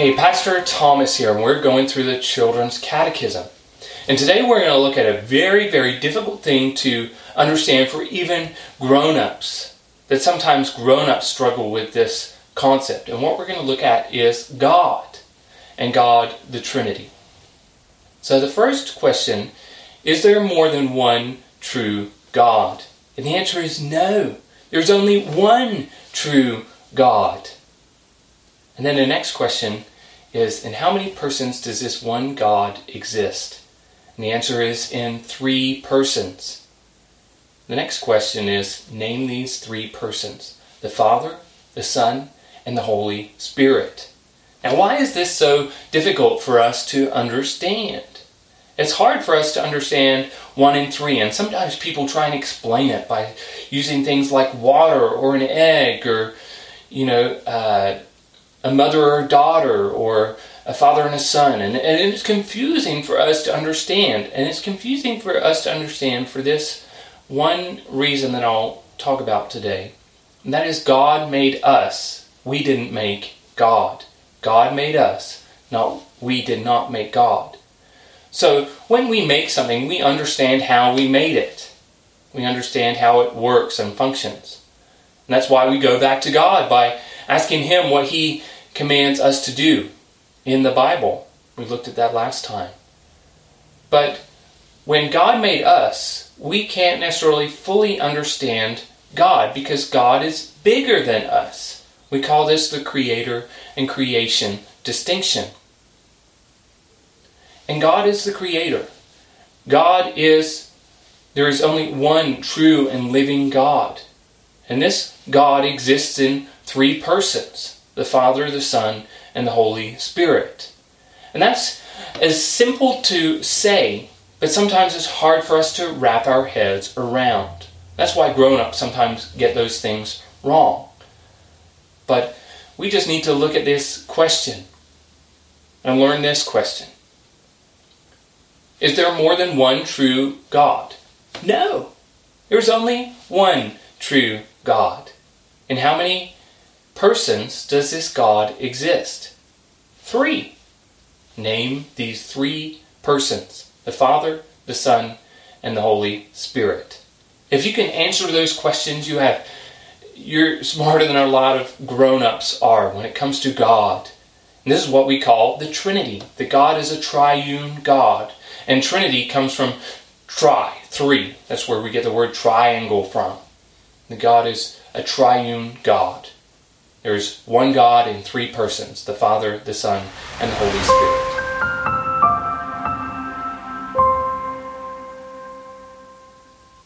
Hey, Pastor Thomas here, and we're going through the Children's Catechism. And today we're going to look at a very, very difficult thing to understand for even grown-ups. That sometimes grown-ups struggle with this concept. And what we're going to look at is God, and God, the Trinity. So the first question, is there more than one true God? And the answer is no. There's only one true God. And then the next question is, in how many persons does this one God exist? And the answer is in 3 persons. The next question is, name these 3 persons: the Father, the Son, and the Holy Spirit. Now, why is this so difficult for us to understand? It's hard for us to understand 1 and 3, and sometimes people try and explain it by using things like water or an egg or, a mother or a daughter or a father and a son. And it's confusing for us to understand. And it's confusing for us to understand for this one reason that I'll talk about today. And that is, God made us. We didn't make God. God made us. We did not make God. So when we make something, we understand how we made it. We understand how it works and functions. And that's why we go back to God by asking Him what He commands us to do in the Bible. We looked at that last time. But when God made us, we can't necessarily fully understand God because God is bigger than us. We call this the creator and creation distinction. And God is the creator. There is only one true and living God. And this God exists in 3 persons: the Father, the Son, and the Holy Spirit. And that's as simple to say, but sometimes it's hard for us to wrap our heads around. That's why grown-ups sometimes get those things wrong. But we just need to look at this question and learn this question. Is there more than one true God? No. There's only one true God. And how many persons does this God exist? 3. Name these 3 persons: the Father, the Son, and the Holy Spirit. If you can answer those questions, you're smarter than a lot of grown-ups are when it comes to God. And this is what we call the Trinity. That God is a triune God. And Trinity comes from 3. That's where we get the word triangle from. That God is a triune God. There's one God in 3 persons: the Father, the Son, and the Holy Spirit.